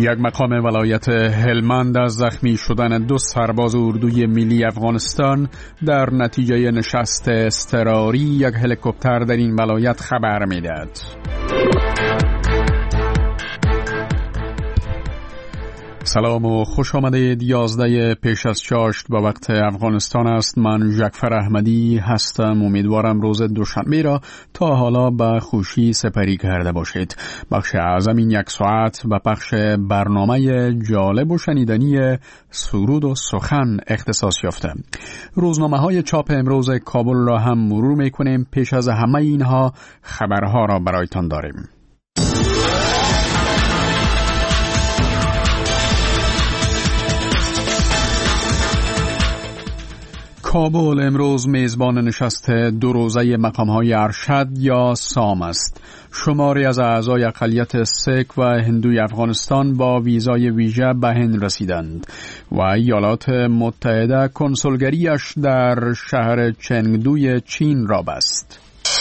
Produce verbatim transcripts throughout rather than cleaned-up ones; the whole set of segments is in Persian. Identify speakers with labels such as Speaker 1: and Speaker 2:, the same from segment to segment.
Speaker 1: یک مقام ولایت هلمند از زخمی شدن دو سرباز اردوی ملی افغانستان در نتیجه نشست اضطراری یک هلیکوپتر در این ولایت خبر می‌دهد. سلام و خوش آمدید. یازده پیش از چاشت با وقت افغانستان است. من جعفر احمدی هستم. امیدوارم روز دوشنبه را تا حالا به خوشی سپری کرده باشید. بخش اعظم این یک ساعت و بخش برنامه جالب و شنیدنی سرود و سخن اختصاص یافته. روزنامه های چاپ امروز کابل را هم مرور میکنیم. پیش از همه اینها خبرها را برایتان داریم. کابل امروز میزبان نشست دو روزه مقام‌های ارشد یا سام است. شماری از اعضای اقلیت سیک و هندوی افغانستان با ویزای ویژه به هند رسیدند و ایالات متحده کنسولگریش در شهر چنگدوی چین را بست.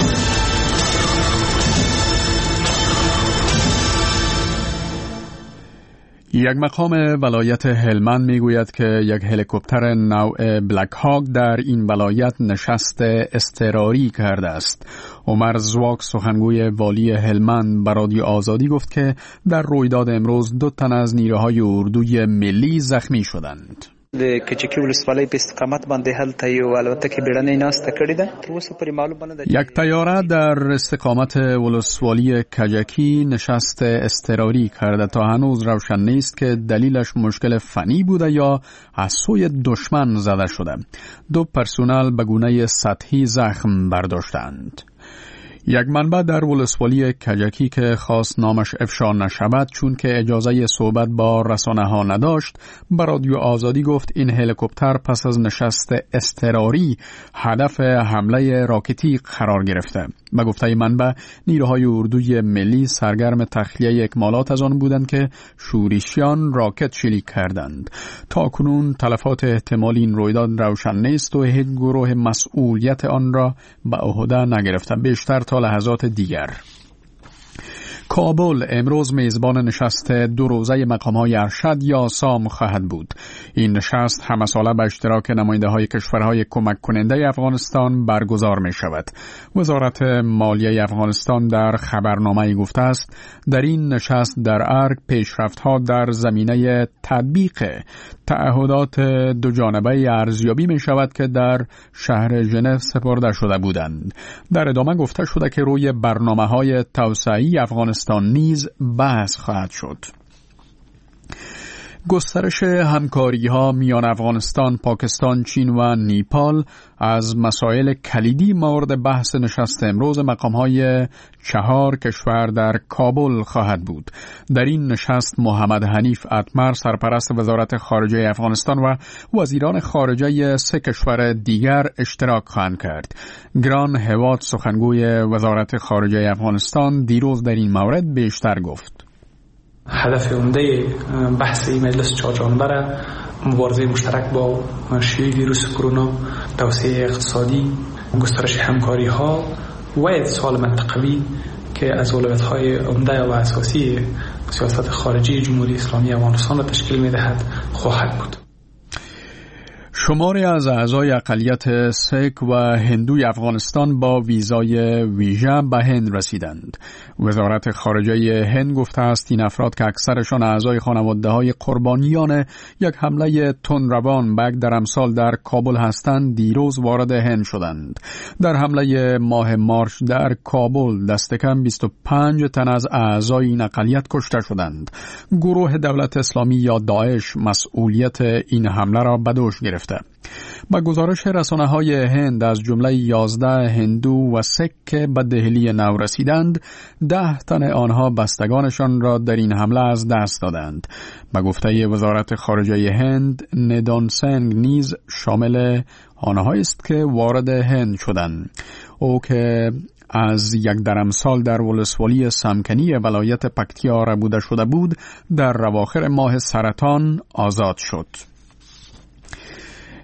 Speaker 1: یک مقام ولایت هلمند میگوید که یک هلیکوپتر نوع بلک هاک در این ولایت نشست اضطراری کرده است. عمر زواک سخنگوی والی هلمند به رادیو آزادی گفت که در رویداد امروز دو تن از نیروهای اردوی ملی زخمی شدند.
Speaker 2: د کچکی ولسوالۍ په استقامت باندې هلته یو الوتکه بیړنۍ ناسته کړې ده. اوس پرې معلوم باندې
Speaker 1: یک طیاره در استقامت ولسوالی کجکی نشست اضطراری کرده. تا هنوز روشن نیست که دلیلش مشکل فنی بوده یا از سوی دشمن زده شده. دو پرسونل به گونه سطحی زخم برداشتند. یک منبع در ولسوالی کجکی که خواست نامش افشا نشود چون که اجازه صحبت با رسانه ها نداشت به رادیو آزادی گفت این هلیکوپتر پس از نشست اضطراری هدف حمله راکتی قرار گرفته. به گفته منبع نیروهای اردوی ملی سرگرم تخلیه اکمالات از آن بودند که شورشیان راکت شلیک کردند. تا کنون تلفات احتمالی این رویداد روشن نیست و هیچ گروه مسئولیت آن را به عهده نگرفته. بیشتر تا لحظات دیگر. کابل امروز میزبان نشست دو روزه مقام‌های ارشد یا سام خواهد بود. این نشست همساله به اشتراک نماینده‌های کشورهای کمک کننده افغانستان برگزار می شود. وزارت مالیه افغانستان در خبرنامه‌ای گفته است در این نشست در ارگ پیشرفت‌ها در زمینه تطبیق تعهدات دو جانبه ارزیابی می شود که در شهر ژنو سپرده شده بودند. در ادامه گفته شده که روی برنامه‌های توسعه‌ای افغانستان نیز بحث خواهد شد. گسترش همکاری‌ها میان افغانستان، پاکستان، چین و نیپال از مسائل کلیدی مورد بحث نشست امروز مقام‌های چهار کشور در کابل خواهد بود. در این نشست محمد حنیف اتمر سرپرست وزارت خارجه افغانستان و وزیران خارجه سه کشور دیگر اشتراک خواهند کرد. گران هوات سخنگوی وزارت خارجه افغانستان دیروز در این مورد بیشتر گفت.
Speaker 3: هدف عمده بحث این مجلس چهار جانبه مبارزه مشترک با شیوع ویروس کرونا، توسعه اقتصادی، گسترش همکاری ها و اتصال منطقوی که از اولویت‌های عمده و اساسی سیاست خارجی جمهوری اسلامی افغانستان را تشکیل می‌دهد خواهد بود.
Speaker 1: شماری از اعضای اقلیت سیک و هندوی افغانستان با ویزای ویژه به هند رسیدند. وزارت خارجه هند گفته است این افراد که اکثرشان اعضای خانواده‌های قربانیان یک حمله تندروان به یک درمسال در کابل هستند دیروز وارد هند شدند. در حمله ماه مارچ در کابل دست کم بیست و پنج تن از اعضای این اقلیت کشته شدند. گروه دولت اسلامی یا داعش مسئولیت این حمله را به دوش گرفت. با گزارش رسانه‌های هند از جمله یازده هندو و سیک که به دهلی نو رسیدند، ده تن آنها بستگانشان را در این حمله از دست دادند. با گفته وزارت خارجه هند، ندان سنگ نیز شامل آنهایی است که وارد هند شدند. او که از یک درمسال در ولسوالی سمکنی ولایت پکتیا ربوده شده بود، در اواخر ماه سرطان آزاد شد.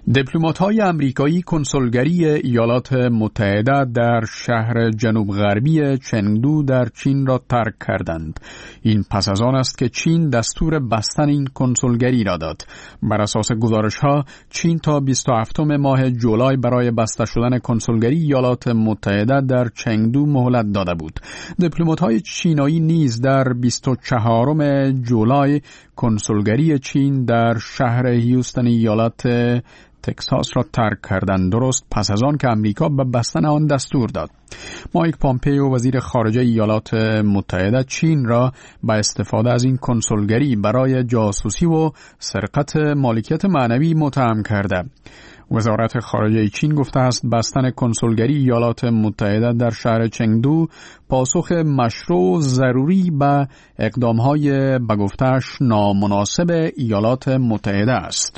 Speaker 1: دیپلمات‌های آمریکایی کنسولگری ایالات متحده در شهر جنوب غربی چنگدو در چین را ترک کردند. این پس از آن است که چین دستور بستن این کنسولگری را داد. بر اساس گزارش‌ها چین تا بیست و هفتم ماه جولای برای بسته شدن کنسولگری ایالات متحده در چنگدو مهلت داده بود. دیپلمات‌های چینایی نیز در بیست و چهارم جولای کنسولگری چین در شهر هیوستن ایالات تکساس را ترک کردند، درست پس از آن که امریکا به بستن آن دستور داد. مایک پامپئو وزیر خارجه ایالات متحده چین را با استفاده از این کنسولگری برای جاسوسی و سرقت مالکیت معنوی متهم کرده. وزارت خارجه چین گفته است بستن کنسولگری ایالات متحده در شهر چنگدو پاسخ مشروع ضروری به اقدام‌های به گفته‌اش نامناسب ایالات متحده است.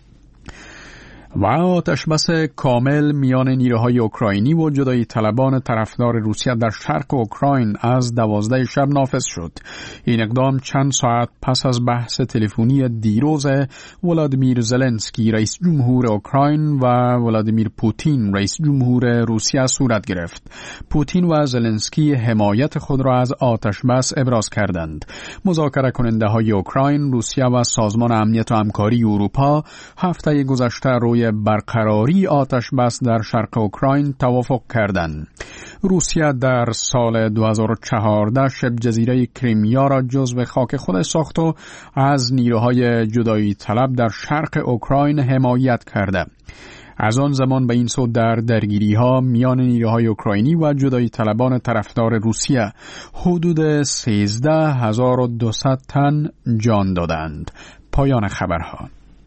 Speaker 1: و آتشبس کامل میان نیروهای اوکراینی و جدایی طلبان طرفدار روسیه در شرق اوکراین از دوازده شب نافذ شد. این اقدام چند ساعت پس از بحث تلفنی دیروز ولادیمیر زلنسکی رئیس جمهور اوکراین و ولادیمیر پوتین رئیس جمهور روسیه صورت گرفت. پوتین و زلنسکی حمایت خود را از آتشبس ابراز کردند. مذاکره کننده های اوکراین، روسیه و سازمان امنیت و همکاری اروپا هفته گذشته روی برقراری آتش بس در شرق اوکراین توافق کردند. روسیه در سال دو هزار و چهارده شبه جزیره کریمیا را جزو خاک خود ساخت و از نیروهای جدایی طلب در شرق اوکراین حمایت کرده. از آن زمان به این سو در درگیری ها میان نیروهای اوکراینی و جدایی طلبان طرفدار روسیه حدود سیزده هزار و دویست تن جان دادند. پایان خبرها.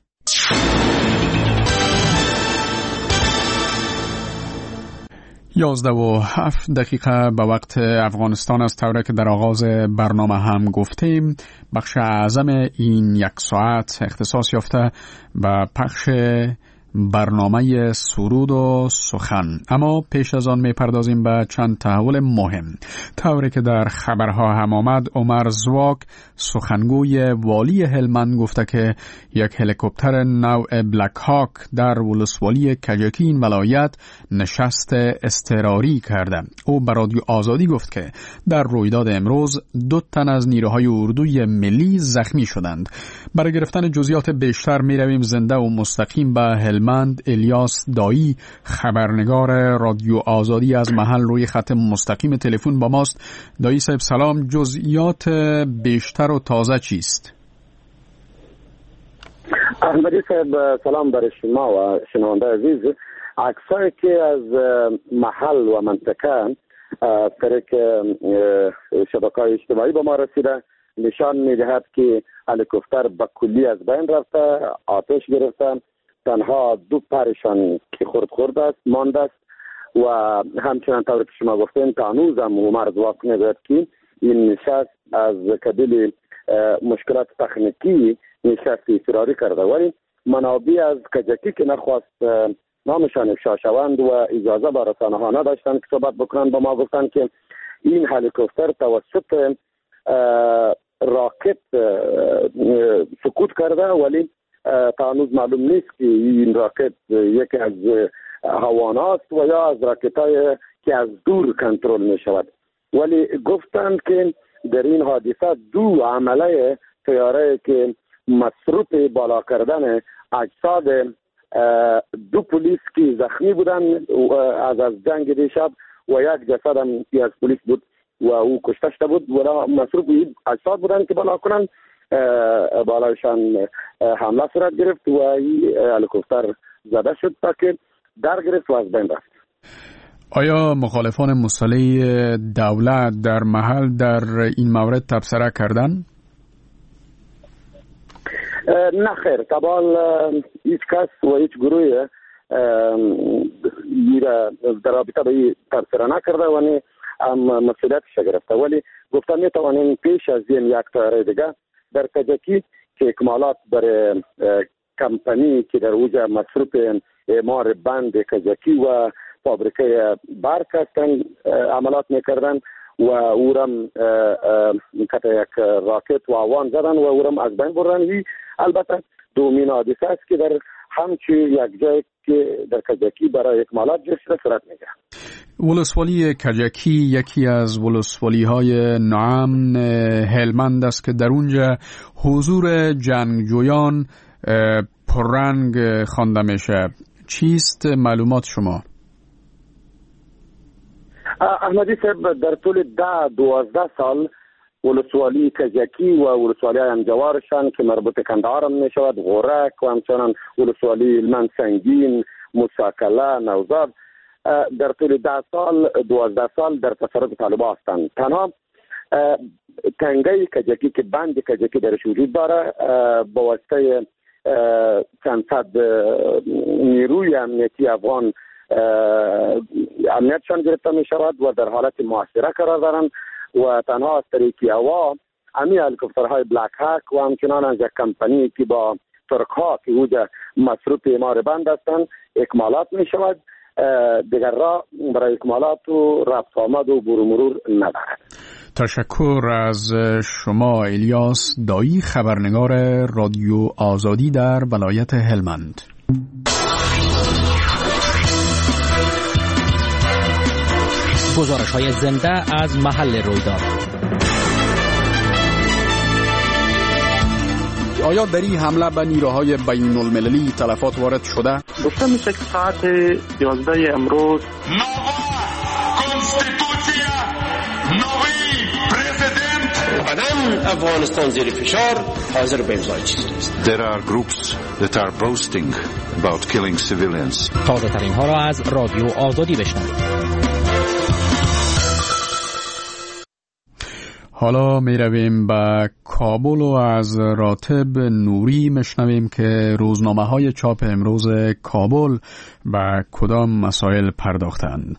Speaker 1: یازده و هفت دقیقه به وقت افغانستان است، طوری که در آغاز برنامه هم گفتیم بخش اعظم این یک ساعت اختصاص یافته به پخش برنامه سرود و سخن. اما پیش از آن میپردازیم به چند تحول مهم. طوری که در خبرها هم آمد، عمر زواک سخنگوی والی هلمند گفته که یک هلیکوپتر نوع بلک هاک در ولسوالی کجکی این ولایت نشست اضطراری کرده. او به رادیو آزادی گفت که در رویداد امروز دو تن از نیروهای اردوی ملی زخمی شدند. برای گرفتن جزئیات بیشتر می رویم زنده و مستقیم به هلمند. مند الیاس دایی خبرنگار رادیو آزادی از محل روی خط مستقیم تلفن با ماست. دایی صاحب سلام، جزئیات بیشتر و تازه چیست؟
Speaker 4: احمدی صاحب سلام برای شما و شنونده عزیز. عکسایی که از محل و منطقه طریق شبکه‌های اجتماعی به ما رسیده نشان می‌دهد که هلیکوپتر به کلی از بین رفته، آتش گرفته، تنها دو پرشان که خورد خورد است مانده است و همچنان طور که شما گفتین تا هنوز هم عمر زواک میگوید که این نشست از قبیل مشکلات تکنیکی نشست اضطراری کرده، ولی منابع از کجکی که نخواست نامشان افشا شوند و اجازه به رسانه ها نداشتند که صحبت بکنند با ما گفتند که این هلیکوپتر توسط راکت سقوط کرده، ولی تا هنوز معلوم نیست که این راکت یکی از هواناست و یا از راکت‌های که از دور کنترل می شود. ولی گفتند که در این حادثه دو عمله طیاره که مصروف بالا کردن اجساد دو پلیس که زخمی بودند از از جنگ دیشب و یک جسد هم از پلیس بود و او کشته شده بود و مصروف اجساد بودند که بالا کنند بالایشان حمله صورت گرفت و این هلیکوپتر زده شد تا که در گرفت و از بین رفت.
Speaker 1: آیا مخالفان مسلح دولت در محل در این مورد تبصره کردن؟
Speaker 4: نه خیر، طبعا هیچ کس و هیچ گروه در رابطه به این تبصره نکرده و نه مسئولیتش گرفته، ولی گفتم میتوانیم پیش از این یک طیاره دیگه در کجکی که اکمالات برای کمپانی که در اوجه مصروف اعمار بند کجکی و فابریکه برق هستند عملات میکردن و اورم کتا یک راکت و آوان زدن و اورم از بین بردن. البته دومین حادثه است که در همچنین یک جای که در کجکی برای اکمالات جسر صورت میگیره.
Speaker 1: ولسوالی کجکی یکی از ولسوالی های ناامن هلمند است که در اونجا حضور جنگجویان پررنگ خوانده میشه. چیست معلومات شما؟
Speaker 4: احمدی صاحب، در طول ده دوازده سال ولسوالی کجکی و ولسوالی انجوارشان که مربوط کندهار می شود، غورک و همچنان ولسوالی هلمند سنگین، موساکله، نوزاد در طول ده سال دوازده سال در تصرف طالبان هستند. تنها تنگه کجکی که بند کجکی درش وجود داره با واسطه چند صد نیروی امنیتی افغان امنیتشان گرفته می شود و در حالت محاصره قرار دارند و تنها از طریق هوا امی هلیکوپترهای بلک هاک و همچنان از یک کمپانی که با ترک ها که اوجا مصروف امار بند هستند اکمالات می شود. دیگر راه برای اکمالات و رفت آمد و برو مرور ندارد.
Speaker 1: تشکر از شما الیاس دایی، خبرنگار رادیو آزادی در ولایت هلمند.
Speaker 5: گزارش‌های زنده از محل رویداد.
Speaker 1: آیا در این حمله به نیروهای بین المللی تلفات وارد شده؟
Speaker 6: گفته میشه که ساعت یازده امروز
Speaker 7: آدم افغانستان زیر فشار حاضر به امضای چیزی است.
Speaker 8: There are groups that are boasting about killing civilians.
Speaker 5: تازه ترین ها را از رادیو آزادی بشنوید.
Speaker 1: حالا می رویم به کابل و از راتب نوری مشنویم که روزنامه های چاپ امروز کابل به کدام مسائل پرداختند.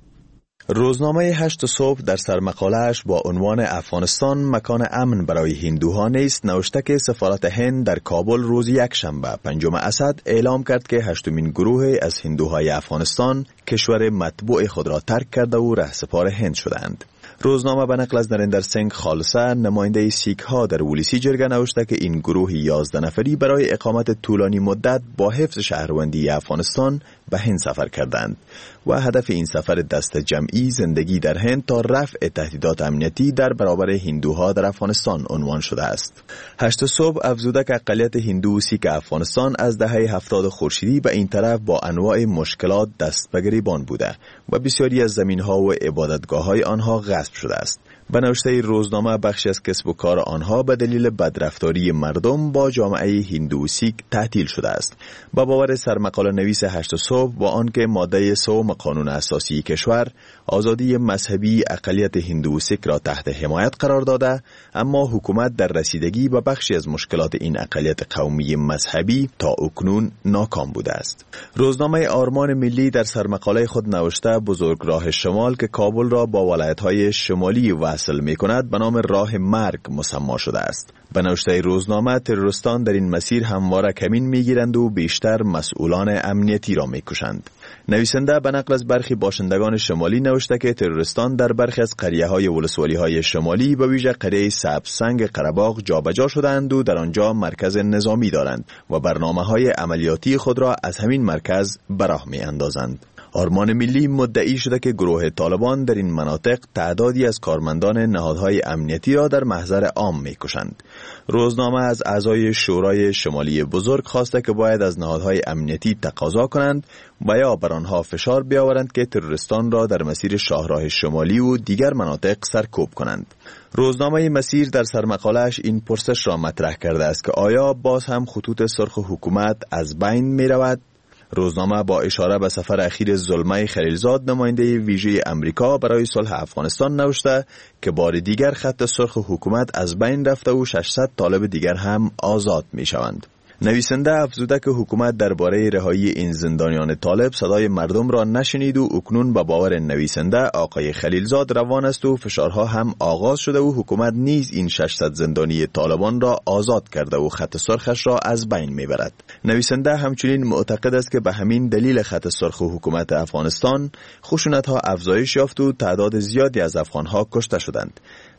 Speaker 9: روزنامه هشت صبح در سرمقاله‌اش با عنوان افغانستان مکان امن برای هندوها نیست نوشته که سفارت هند در کابل روز یکشنبه پنجم اسد اعلام کرد که هشتمین گروه از هندوهای افغانستان کشور مطبوع خود را ترک کرده و رهسپار هند شدند. روزنامه به نقل از نریندر سنگ خالصه نماینده سیک ها در ولیسی جرگه نوشته که این گروه یازده نفری برای اقامت طولانی مدت با حفظ شهروندی افغانستان به هند سفر کردند و هدف این سفر دست جمعی زندگی در هند تا رفع تهدیدات امنیتی در برابر هندوها در افغانستان عنوان شده است. هشت صبح افزوده که اقلیت هندو و سیک افغانستان از دهه هفتاد خورشیدی به این طرف با انواع مشکلات دست به گریبان بوده و بسیاری از زمین‌ها و عبادتگاه‌های آنها غصب شده است. به نوشته روزنامه بخشی از کسب و کار آنها به دلیل بدرفتاری مردم با جامعه هندو و سیک تعطیل شده است. با باور سرمقاله نویس هشت صبح با آنکه ماده سوم قانون اساسی کشور آزادی مذهبی اقلیت هندو و سیک را تحت حمایت قرار داده، اما حکومت در رسیدگی به بخشی از مشکلات این اقلیت قومی مذهبی تا اکنون ناکام بوده است. روزنامه آرمان ملی در سرمقاله خود نوشته بزرگراه شمال که کابل را با ولایت‌های شمالی وصل می‌کند به نام راه مرگ مسمی شده است. به نوشته روزنامه تروریستان در این مسیر همواره کمین می‌گیرند و بیشتر مسئولان امنیتی را می‌کشند. نویسنده به نقل از برخی باشندگان شمالی نوشته که تروریستان در برخی از قریه‌های ولسوالی‌های شمالی به ویژه قریه سبزسنگ قره‌باغ جابجا شدند و در آنجا مرکز نظامی دارند و برنامه‌های عملیاتی خود را از همین مرکز به راه می‌اندازند. آرمان ملی مدعی شده که گروه طالبان در این مناطق تعدادی از کارمندان نهادهای امنیتی را در محضر عام می‌کشند. روزنامه از اعضای شورای شمالی بزرگ خواسته که باید از نهادهای امنیتی تقاضا کنند و یا بر آنها فشار بیاورند که تروریستان را در مسیر شاهراه شمالی و دیگر مناطق سرکوب کنند. روزنامه مسیر در سرمقاله‌اش این پرسش را مطرح کرده است که آیا باز هم خطوط سرخ حکومت از بین می رود؟ روزنامه با اشاره به سفر اخیر زلمه خلیلزاد نماینده ویژه امریکا برای صلح افغانستان نوشته که بار دیگر خط سرخ حکومت از بین رفته و ششصد طالب دیگر هم آزاد می شوند. نویسنده افزوده که حکومت درباره رهایی این زندانیان طالب صدای مردم را نشنید و اکنون به باور نویسنده آقای خلیلزاد روان است و فشارها هم آغاز شده و حکومت نیز این ششصد زندانی طالبان را آزاد کرده و خط سرخش را از بین میبرد. نویسنده همچنین معتقد است که به همین دلیل خط سرخ حکومت افغانستان خشونت‌ها افزایش یافت و تعداد زیادی از افغان‌ها کشته شدند.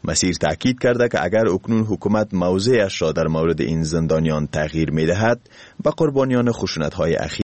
Speaker 9: مسیر تاکید کرده که اگر اکنون حکومت موضعش را در مورد این زندانیان تغییر می دهد، به قربانیان خشونت‌های اخیر